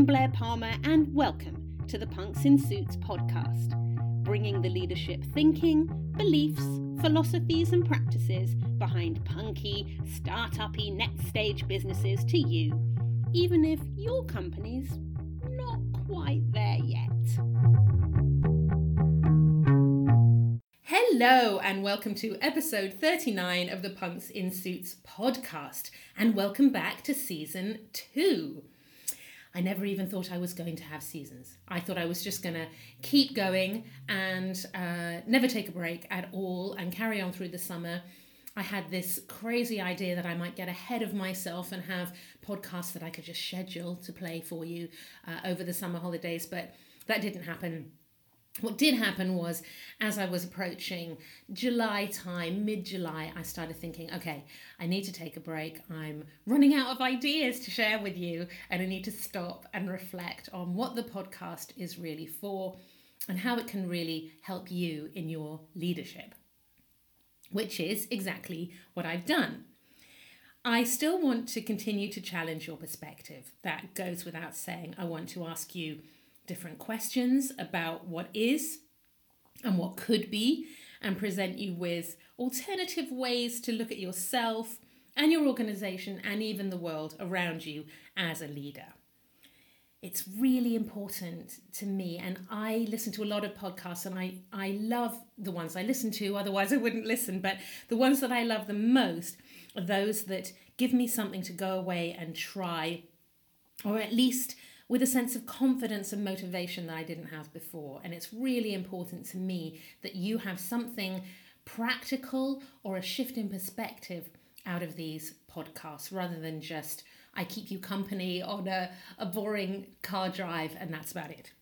I'm Blair Palmer and welcome to the Punks in Suits podcast, bringing the leadership thinking, beliefs, philosophies and practices behind punky, start-uppy, next stage businesses to you, even if your company's not quite there yet. Hello and welcome to episode 39 of the Punks in Suits podcast, and welcome back to season 2. I never even thought I was going to have seasons. I thought I was just going to keep going and never take a break at all and carry on through the summer. I had this crazy idea that I might get ahead of myself and have podcasts that I could just schedule to play for you over the summer holidays, but that didn't happen. What did happen was, as I was approaching July time, mid-July, I started thinking, okay, I need to take a break. I'm running out of ideas to share with you, and I need to stop and reflect on what the podcast is really for and how it can really help you in your leadership, which is exactly what I've done. I still want to continue to challenge your perspective. That goes without saying. I want to ask you different questions about what is and what could be, and present you with alternative ways to look at yourself and your organization and even the world around you as a leader. It's really important to me, and I listen to a lot of podcasts, and I love the ones I listen to, otherwise I wouldn't listen, but the ones that I love the most are those that give me something to go away and try, or at least with a sense of confidence and motivation that I didn't have before. And it's really important to me that you have something practical or a shift in perspective out of these podcasts, rather than just I keep you company on a boring car drive and that's about it.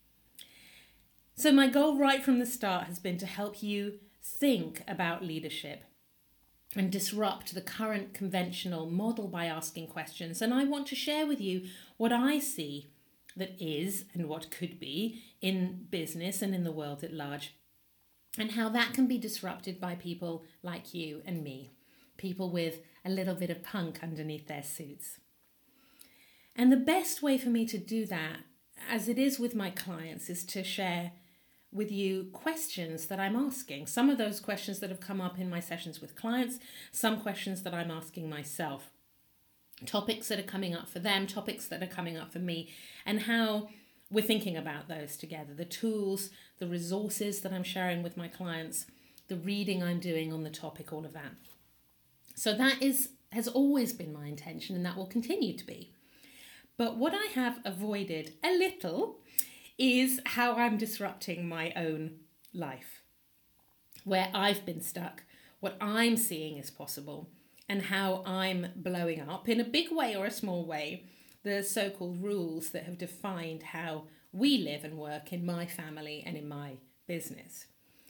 So my goal right from the start has been to help you think about leadership and disrupt the current conventional model by asking questions. And I want to share with you what I see that is and what could be in business and in the world at large, and how that can be disrupted by people like you and me, people with a little bit of punk underneath their suits. And the best way for me to do that, as it is with my clients, is to share with you questions that I'm asking. Some of those questions that have come up in my sessions with clients, some questions that I'm asking myself. Topics that are coming up for them, topics that are coming up for me, and how we're thinking about those together. The tools, the resources that I'm sharing with my clients, the reading I'm doing on the topic, all of that. So that has always been my intention, and that will continue to be. But what I have avoided a little is how I'm disrupting my own life, where I've been stuck, what I'm seeing is possible, and how I'm blowing up, in a big way or a small way, the so-called rules that have defined how we live and work in my family and in my business.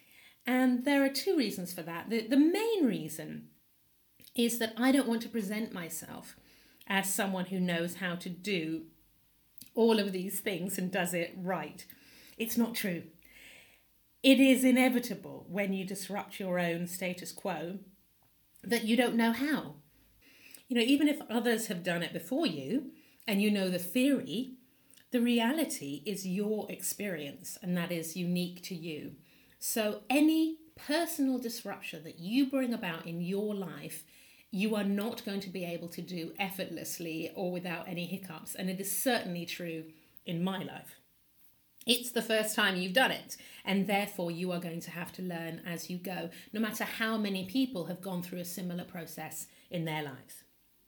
And there are two reasons for that. The main reason is that I don't want to present myself as someone who knows how to do all of these things and does it right. It's not true. It is inevitable when you disrupt your own status quo that you don't know how. You know, even if others have done it before you and you know the theory, the reality is your experience, and that is unique to you. So any personal disruption that you bring about in your life, you are not going to be able to do effortlessly or without any hiccups. And it is certainly true in my life. It's the first time you've done it, and therefore you are going to have to learn as you go, no matter how many people have gone through a similar process in their lives.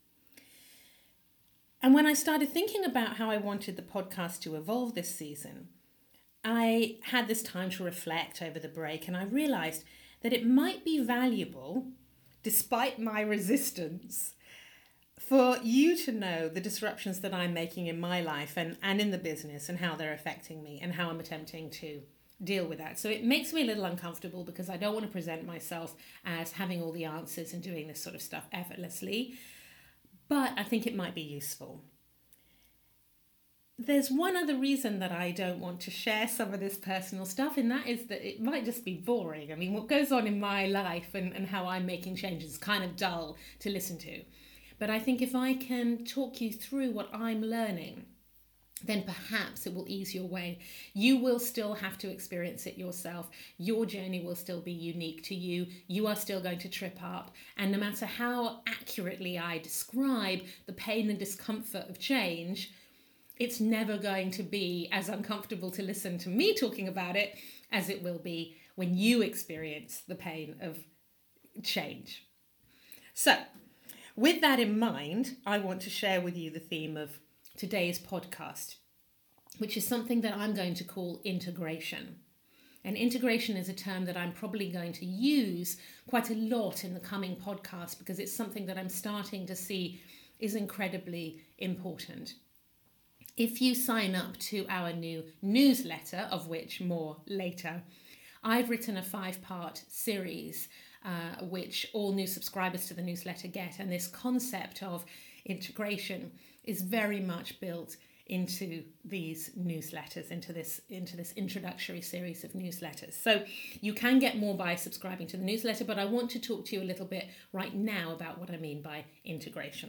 And when I started thinking about how I wanted the podcast to evolve this season, I had this time to reflect over the break, and I realized that it might be valuable, despite my resistance, for you to know the disruptions that I'm making in my life and in the business, and how they're affecting me and how I'm attempting to deal with that. So it makes me a little uncomfortable because I don't want to present myself as having all the answers and doing this sort of stuff effortlessly, but I think it might be useful. There's one other reason that I don't want to share some of this personal stuff, and that is that it might just be boring. I mean, what goes on in my life and how I'm making changes is kind of dull to listen to. But I think if I can talk you through what I'm learning then perhaps it will ease your way. You will still have to experience it yourself. Your journey will still be unique to you. You are still going to trip up. And no matter how accurately I describe the pain and discomfort of change, it's never going to be as uncomfortable to listen to me talking about it as it will be when you experience the pain of change. So, with that in mind, I want to share with you the theme of today's podcast, which is something that I'm going to call integration. And integration is a term that I'm probably going to use quite a lot in the coming podcast because it's something that I'm starting to see is incredibly important. If you sign up to our new newsletter, of which more later, I've written a 5-part series which all new subscribers to the newsletter get. And this concept of integration is very much built into these newsletters, into this introductory series of newsletters. So you can get more by subscribing to the newsletter, but I want to talk to you a little bit right now about what I mean by integration.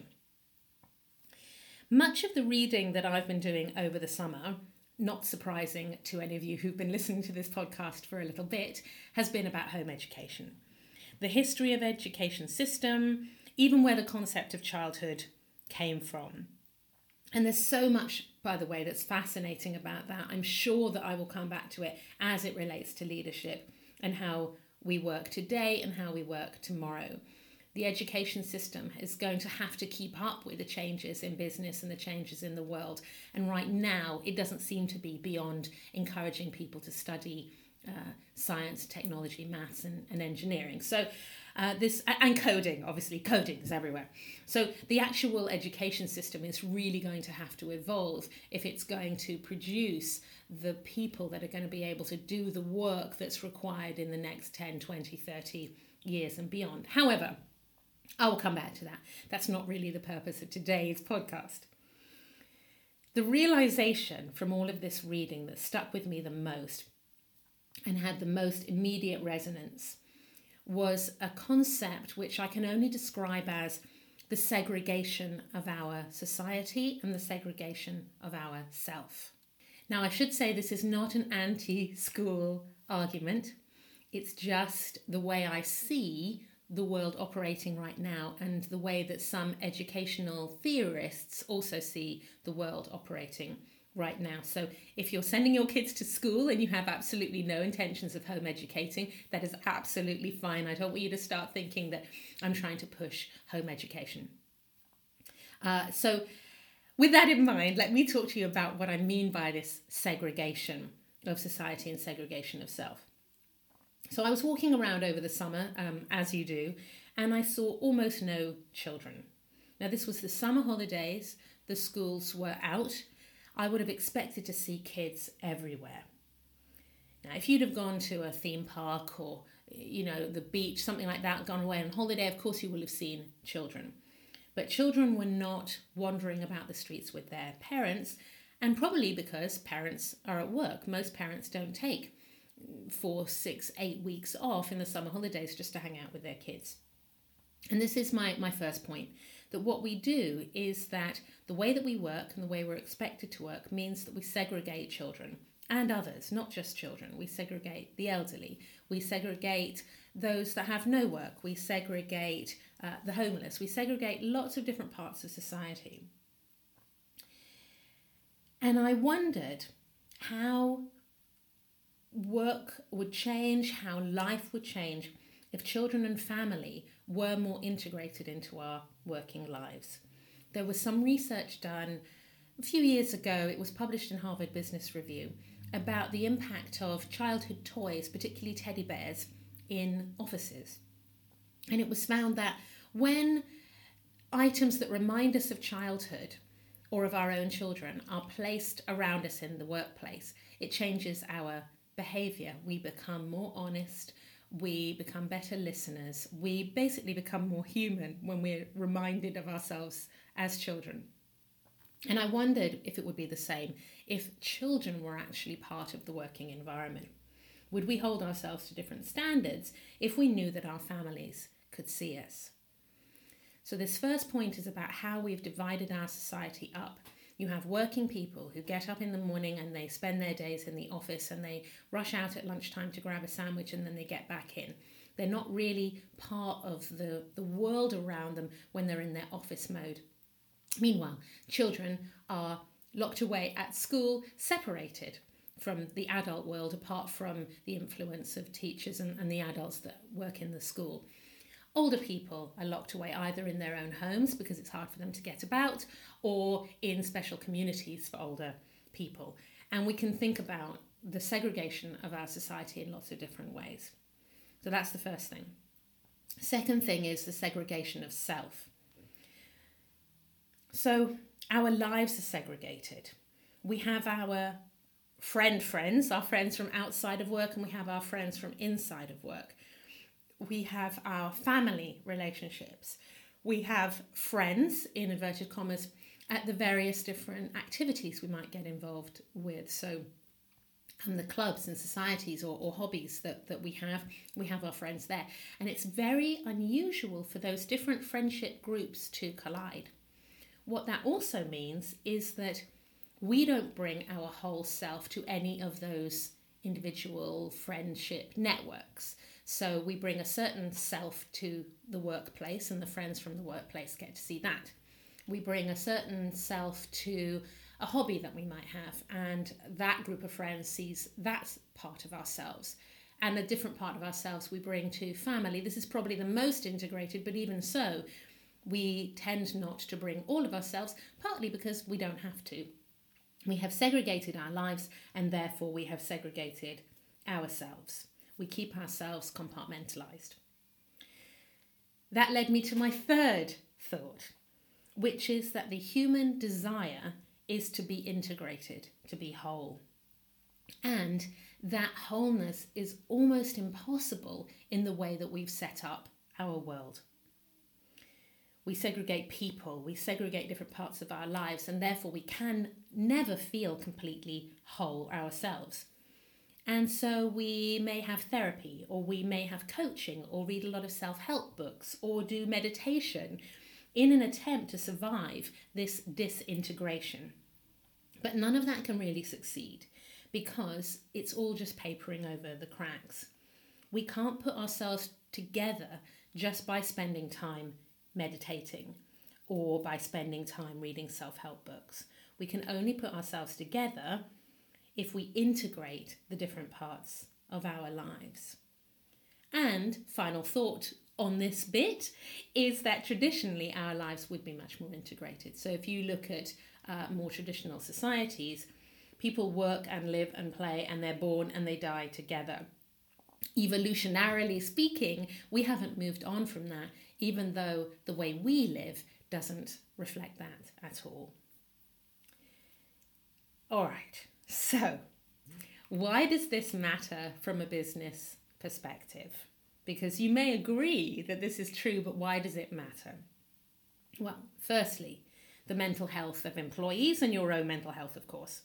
Much of the reading that I've been doing over the summer, not surprising to any of you who've been listening to this podcast for a little bit, has been about home education. The history of education system, even where the concept of childhood came from. And there's so much, by the way, that's fascinating about that. I'm sure that I will come back to it as it relates to leadership and how we work today and how we work tomorrow. The education system is going to have to keep up with the changes in business and the changes in the world. And right now, it doesn't seem to be beyond encouraging people to study science, technology, maths and engineering. So and coding, obviously, coding is everywhere. So the actual education system is really going to have to evolve if it's going to produce the people that are going to be able to do the work that's required in the next 10, 20, 30 years and beyond. However, I will come back to that. That's not really the purpose of today's podcast. The realization from all of this reading that stuck with me the most and had the most immediate resonance was a concept which I can only describe as the segregation of our society and the segregation of our self. Now, I should say this is not an anti-school argument. It's just the way I see the world operating right now and the way that some educational theorists also see the world operating right now. So if you're sending your kids to school and you have absolutely no intentions of home educating, that is absolutely fine. I don't want you to start thinking that I'm trying to push home education. So with that in mind, let me talk to you about what I mean by this segregation of society and segregation of self. So I was walking around over the summer, as you do, and I saw almost no children. Now this was the summer holidays, the schools were out. I would have expected to see kids everywhere. Now, if you'd have gone to a theme park or, the beach, something like that, gone away on holiday, of course you will have seen children. But children were not wandering about the streets with their parents, and probably because parents are at work. Most parents don't take 4, 6, 8 weeks off in the summer holidays just to hang out with their kids. And this is my first point, that what we do is that the way that we work and the way we're expected to work means that we segregate children and others, not just children. We segregate the elderly. We segregate those that have no work. We segregate the homeless. We segregate lots of different parts of society. And I wondered how work would change, how life would change if children and family were more integrated into our working lives. There was some research done a few years ago, it was published in Harvard Business Review, about the impact of childhood toys, particularly teddy bears, in offices. And it was found that when items that remind us of childhood or of our own children are placed around us in the workplace, it changes our behaviour. We become more honest, we become better listeners, we basically become more human when we're reminded of ourselves as children. And I wondered if it would be the same if children were actually part of the working environment. Would we hold ourselves to different standards if we knew that our families could see us? So this first point is about how we've divided our society up You have working people who get up in the morning and they spend their days in the office and they rush out at lunchtime to grab a sandwich and then they get back in. They're not really part of the world around them when they're in their office mode. Meanwhile, children are locked away at school, separated from the adult world, apart from the influence of teachers and the adults that work in the school. Older people are locked away either in their own homes because it's hard for them to get about, or in special communities for older people. And we can think about the segregation of our society in lots of different ways. So that's the first thing. Second thing is the segregation of self. So our lives are segregated. We have our friends, our friends from outside of work, and we have our friends from inside of work. We have our family relationships. We have friends, in inverted commas, at the various different activities we might get involved with. So the clubs and societies or hobbies that we have our friends there. And it's very unusual for those different friendship groups to collide. What that also means is that we don't bring our whole self to any of those individual friendship networks. So we bring a certain self to the workplace and the friends from the workplace get to see that. We bring a certain self to a hobby that we might have and that group of friends sees that part of ourselves. And a different part of ourselves we bring to family. This is probably the most integrated, but even so, we tend not to bring all of ourselves, partly because we don't have to. We have segregated our lives and therefore we have segregated ourselves. We keep ourselves compartmentalized. That led me to my third thought, which is that the human desire is to be integrated, to be whole. And that wholeness is almost impossible in the way that we've set up our world. We segregate people, we segregate different parts of our lives, and therefore we can never feel completely whole ourselves. And so we may have therapy, or we may have coaching, or read a lot of self-help books, or do meditation in an attempt to survive this disintegration. But none of that can really succeed because it's all just papering over the cracks. We can't put ourselves together just by spending time meditating or by spending time reading self-help books. We can only put ourselves together if we integrate the different parts of our lives. And final thought on this bit is that traditionally our lives would be much more integrated. So if you look at more traditional societies, people work and live and play and they're born and they die together. Evolutionarily speaking, we haven't moved on from that, even though the way we live doesn't reflect that at all. All right. So, why does this matter from a business perspective? Because you may agree that this is true, but why does it matter? Well, firstly, the mental health of employees and your own mental health, of course.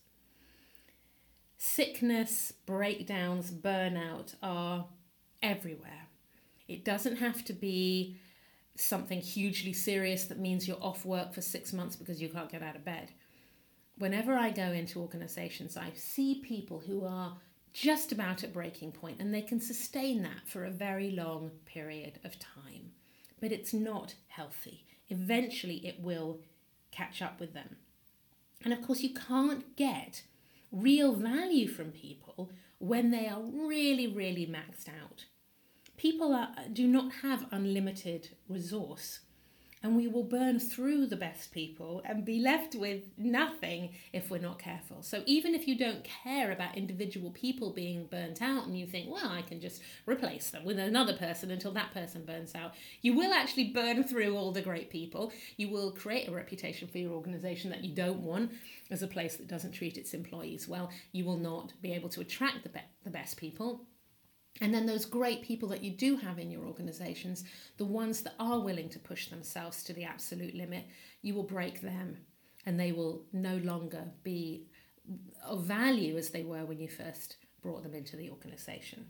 Sickness, breakdowns, burnout are everywhere. It doesn't have to be something hugely serious that means you're off work for 6 months because you can't get out of bed. Whenever I go into organisations, I see people who are just about at breaking point and they can sustain that for a very long period of time. But it's not healthy. Eventually it will catch up with them. And of course you can't get real value from people when they are really, really maxed out. People do not have unlimited resource, and we will burn through the best people and be left with nothing if we're not careful. So even if you don't care about individual people being burnt out and you think, well, I can just replace them with another person until that person burns out, you will actually burn through all the great people. You will create a reputation for your organisation that you don't want as a place that doesn't treat its employees well. You will not be able to attract the best people. And then those great people that you do have in your organisations, the ones that are willing to push themselves to the absolute limit, you will break them and they will no longer be of value as they were when you first brought them into the organisation.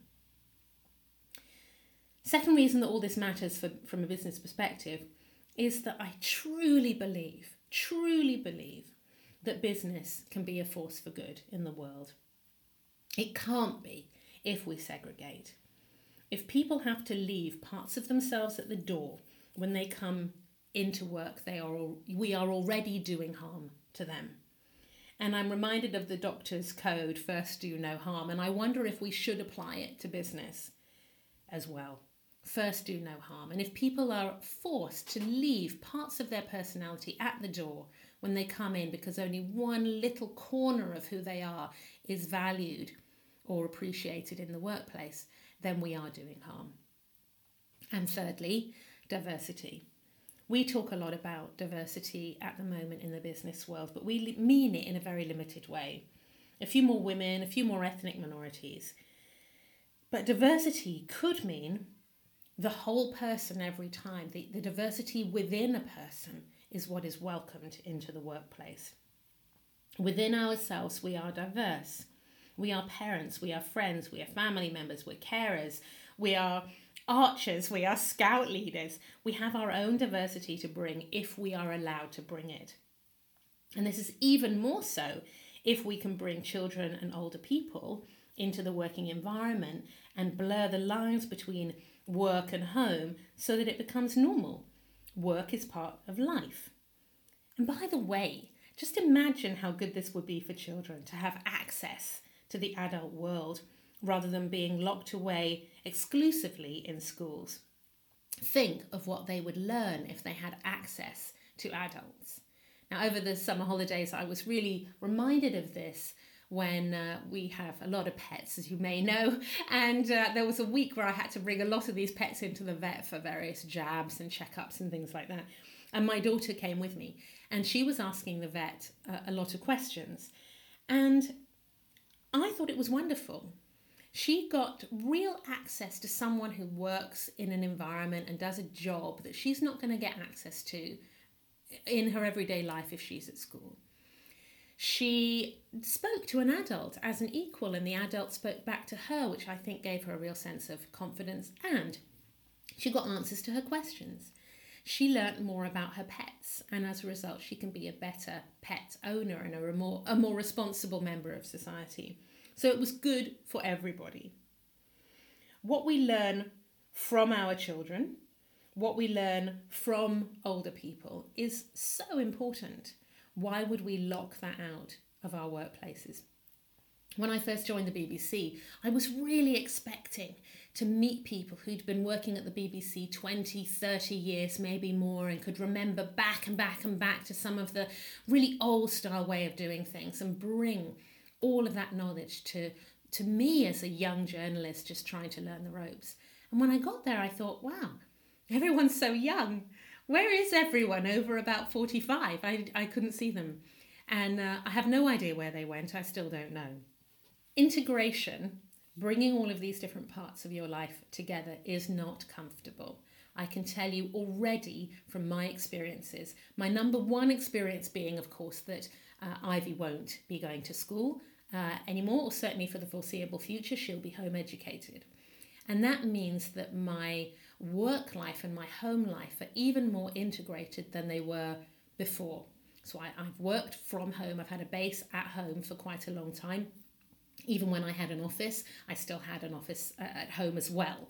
Second reason that all this matters from a business perspective is that I truly believe that business can be a force for good in the world. It can't be if we segregate. If people have to leave parts of themselves at the door when they come into work, we are already doing harm to them. And I'm reminded of the doctor's code, first do no harm, and I wonder if we should apply it to business as well. First do no harm. And if people are forced to leave parts of their personality at the door when they come in because only one little corner of who they are is valued or appreciated in the workplace, then we are doing harm. And thirdly, diversity. We talk a lot about diversity at the moment in the business world, but we mean it in a very limited way. A few more women, a few more ethnic minorities. But diversity could mean the whole person every time. The diversity within a person is what is welcomed into the workplace. Within ourselves, we are diverse. We are parents, we are friends, we are family members, we're carers, we are archers, we are scout leaders. We have our own diversity to bring if we are allowed to bring it. And this is even more so if we can bring children and older people into the working environment and blur the lines between work and home so that it becomes normal. Work is part of life. And by the way, just imagine how good this would be for children to have access to the adult world rather than being locked away exclusively in schools. Think of what they would learn if they had access to adults. Now, over the summer holidays, I was really reminded of this when we have a lot of pets, as you may know, and there was a week where I had to bring a lot of these pets into the vet for various jabs and checkups and things like that. And my daughter came with me, and she was asking the vet a lot of questions. And I thought it was wonderful. She got real access to someone who works in an environment and does a job that she's not going to get access to in her everyday life if she's at school. She spoke to an adult as an equal, and the adult spoke back to her, which I think gave her a real sense of confidence, and she got answers to her questions. She learnt more about her pets, and as a result, she can be a better pet owner and a more responsible member of society. So it was good for everybody. What we learn from our children, what we learn from older people is so important. Why would we lock that out of our workplaces? When I first joined the BBC, I was really expecting to meet people who'd been working at the BBC 20, 30 years, maybe more, and could remember back and back and back to some of the really old style way of doing things and bring all of that knowledge to me as a young journalist just trying to learn the ropes. And when I got there, I thought, wow, everyone's so young. Where is everyone over about 45? I couldn't see them. And I have no idea where they went. I still don't know. Integration, bringing all of these different parts of your life together, is not comfortable. I can tell you already from my experiences, my number one experience being, of course, that Ivy won't be going to school anymore, or certainly for the foreseeable future. She'll be home educated. And that means that my work life and my home life are even more integrated than they were before. So I've worked from home. I've had a base at home for quite a long time. Even when I had an office, I still had an office at home as well.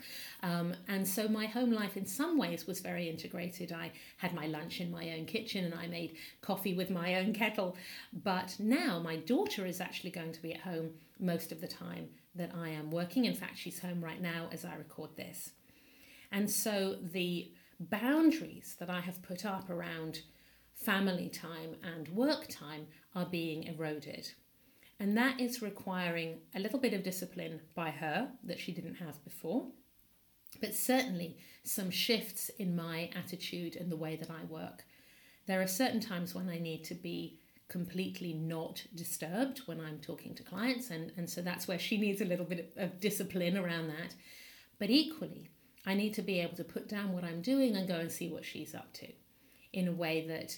And so my home life in some ways was very integrated. I had my lunch in my own kitchen and I made coffee with my own kettle. But now my daughter is actually going to be at home most of the time that I am working. In fact, she's home right now as I record this. And so the boundaries that I have put up around family time and work time are being eroded. And that is requiring a little bit of discipline by her that she didn't have before, but certainly some shifts in my attitude and the way that I work. There are certain times when I need to be completely not disturbed when I'm talking to clients, and so that's where she needs a little bit of discipline around that. But equally, I need to be able to put down what I'm doing and go and see what she's up to in a way that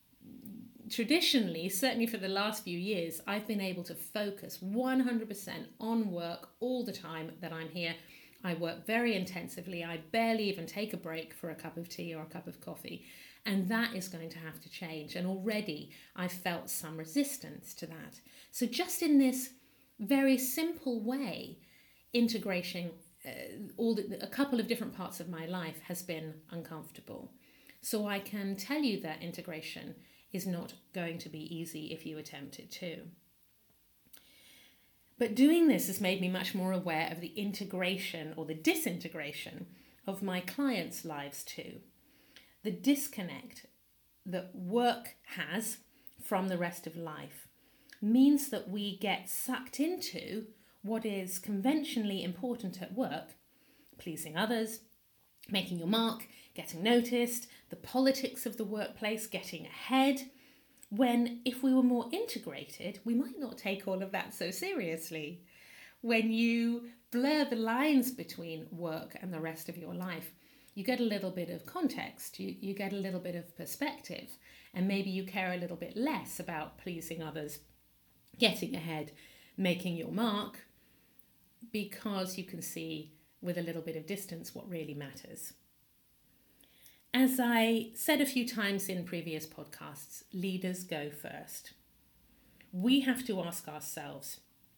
traditionally, certainly for the last few years, I've been able to focus 100% on work all the time that I'm here. I work very intensively. I barely even take a break for a cup of tea or a cup of coffee. And that is going to have to change. And already I've felt some resistance to that. So just in this very simple way, integration, a couple of different parts of my life has been uncomfortable. So I can tell you that integration is not going to be easy if you attempt it too. But doing this has made me much more aware of the integration or the disintegration of my clients' lives too. The disconnect that work has from the rest of life means that we get sucked into what is conventionally important at work, pleasing others, making your mark, getting noticed, the politics of the workplace, getting ahead, when if we were more integrated, we might not take all of that so seriously. When you blur the lines between work and the rest of your life, you get a little bit of context, you get a little bit of perspective, and maybe you care a little bit less about pleasing others, getting ahead, making your mark, because you can see with a little bit of distance what really matters. As I said a few times in previous podcasts, leaders go first. We have to ask ourselves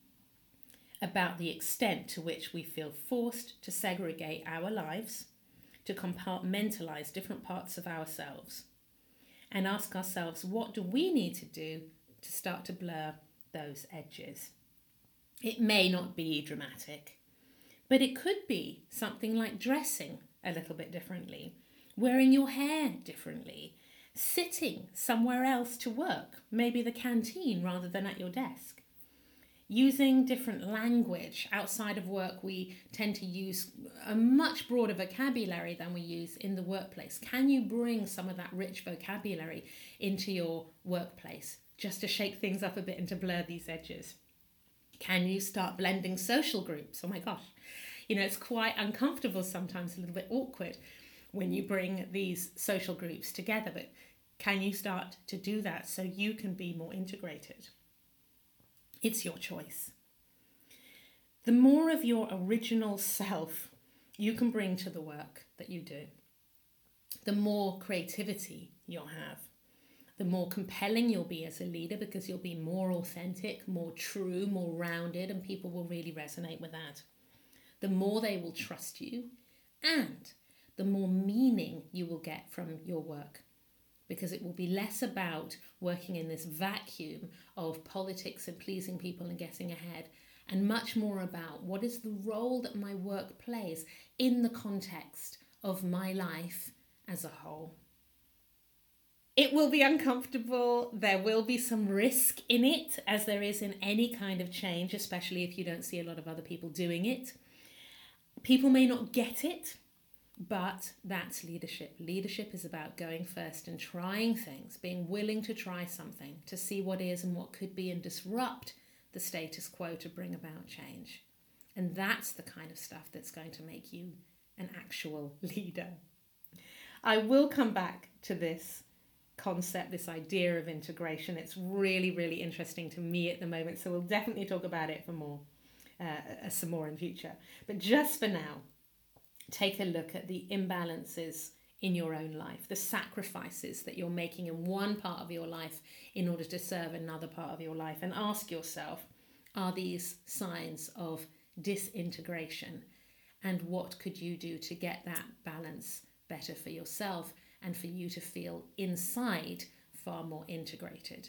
about the extent to which we feel forced to segregate our lives, to compartmentalize different parts of ourselves, and ask ourselves, what do we need to do to start to blur those edges? It may not be dramatic, but it could be something like dressing a little bit differently, wearing your hair differently, sitting somewhere else to work, maybe the canteen rather than at your desk. Using different language outside of work, we tend to use a much broader vocabulary than we use in the workplace. Can you bring some of that rich vocabulary into your workplace just to shake things up a bit and to blur these edges? Can you start blending social groups? Oh my gosh, it's quite uncomfortable sometimes, a little bit awkward when you bring these social groups together, but can you start to do that so you can be more integrated? It's your choice. The more of your original self you can bring to the work that you do, the more creativity you'll have, the more compelling you'll be as a leader, because you'll be more authentic, more true, more rounded, and people will really resonate with that. The more they will trust you, and the more meaning you will get from your work, because it will be less about working in this vacuum of politics and pleasing people and getting ahead, and much more about what is the role that my work plays in the context of my life as a whole. It will be uncomfortable. There will be some risk in it, as there is in any kind of change, especially if you don't see a lot of other people doing it. People may not get it, but that's leadership. Leadership is about going first and trying things, being willing to try something, to see what is and what could be, and disrupt the status quo to bring about change. And that's the kind of stuff that's going to make you an actual leader. I will come back to this concept, this idea of integration. It's really, really interesting to me at the moment, so we'll definitely talk about it for some more in future. But just for now, take a look at the imbalances in your own life, the sacrifices that you're making in one part of your life in order to serve another part of your life, and ask yourself, are these signs of disintegration? And what could you do to get that balance better for yourself and for you to feel inside far more integrated?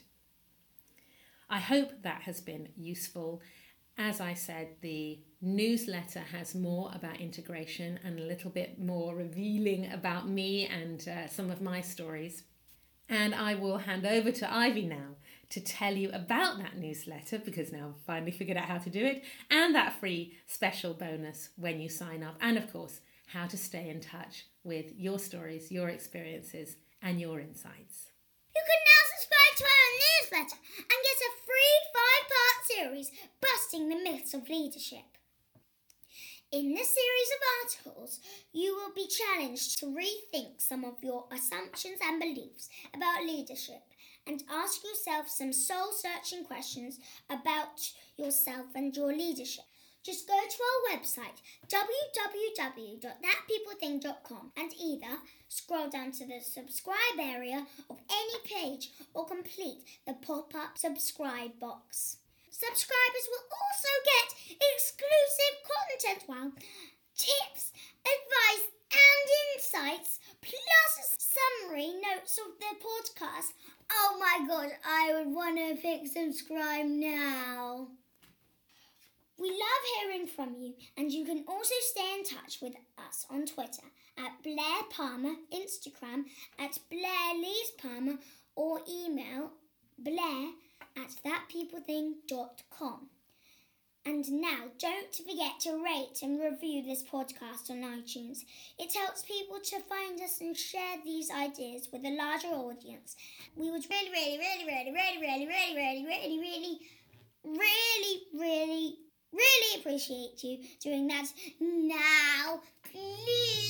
I hope that has been useful. As I said, the newsletter has more about integration and a little bit more revealing about me and some of my stories. And I will hand over to Ivy now to tell you about that newsletter, because now I've finally figured out how to do it, and that free special bonus when you sign up. And of course, how to stay in touch with your stories, your experiences, and your insights. You can now subscribe to our newsletter and get a free 5-part series busting the myths of leadership. In this series of articles, you will be challenged to rethink some of your assumptions and beliefs about leadership, and ask yourself some soul-searching questions about yourself and your leadership. Just go to our website, www.thatpeoplething.com, and either scroll down to the subscribe area of any page or complete the pop-up subscribe box. Subscribers will also get exclusive content, tips, advice and insights, plus summary notes of the podcast. Oh my god, I would want to pick subscribe now. We love hearing from you, and you can also stay in touch with us on Twitter at Blair Palmer, Instagram at Blair Lees Palmer, or email blair@thatpeoplething.com. And now, don't forget to rate and review this podcast on iTunes. It helps people to find us and share these ideas with a larger audience. We would really appreciate you doing that now. Please.